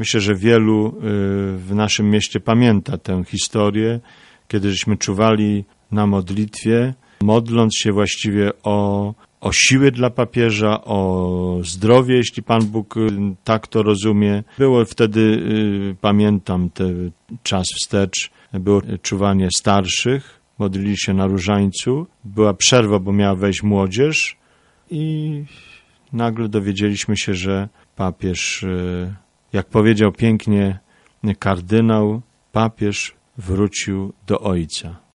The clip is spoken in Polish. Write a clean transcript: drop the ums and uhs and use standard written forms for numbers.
Myślę, że wielu w naszym mieście pamięta tę historię, kiedy żeśmy czuwali na modlitwie, modląc się właściwie o siły dla papieża, o zdrowie, jeśli Pan Bóg tak to rozumie. Było wtedy, pamiętam ten czas wstecz, było czuwanie starszych, modlili się na różańcu, była przerwa, bo miała wejść młodzież i nagle dowiedzieliśmy się, że papież, jak powiedział pięknie kardynał, papież wrócił do Ojca.